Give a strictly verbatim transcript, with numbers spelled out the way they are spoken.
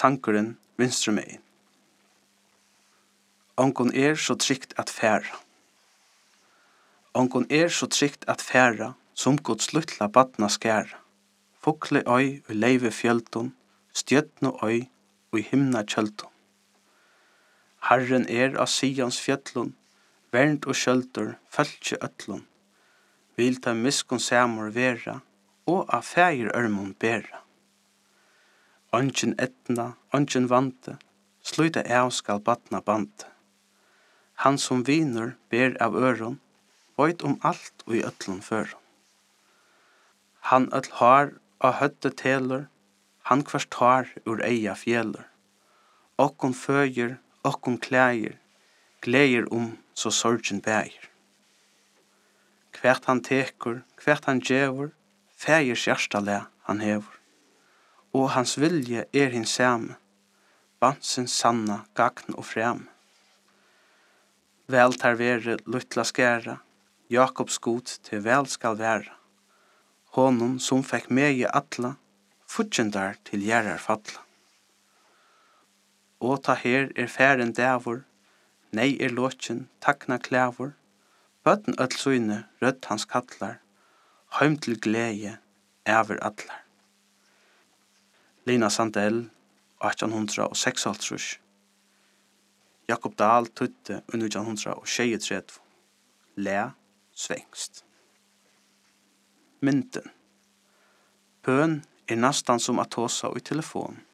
Sankuren vinstre megin. Ongon er så trygt at færa. Ongon er så trygt at færa, som Guds luttla badna skæra. Fukle øy og leive fjöldun, stjøtnu øy og i himna kjöldun. Herren er av Sions fjöllun, vernd og skjöldur, fölkje öllun. Vil ta miskun samur vera, og av fægir örmon bera. Ongen etna, ongen vante, sluta av skal badna bante. Han som viner ber av øron, veit om alt og i öllun føron. Han öll har av høtte telur, han kvart har ur eia fjellur. Okkon føgir, okkon klægir, gleir om så sorgen bægir. Kvært han tekur, kvært han djevur, fægir hjertale han hevur. Og hans vilje er hin same, bansens sanna gagn og frem. Vel tar vere luttla skæra, Jakobs god til vel skal være. Honum som fekk megi atla, futjendar til gjerrar falla. Og ta her er færen dævor, nei er låtjen takna klævor, bøtten öll søyne rødt hans kallar, heim til glede æver allar. Lina Sandell, atjan seksoghalvtrýss. Jakob Dahl tutte nítjan tjúgutrettu. Læ svengst. Mynten. Bøn er nastan som at tåsa i telefon.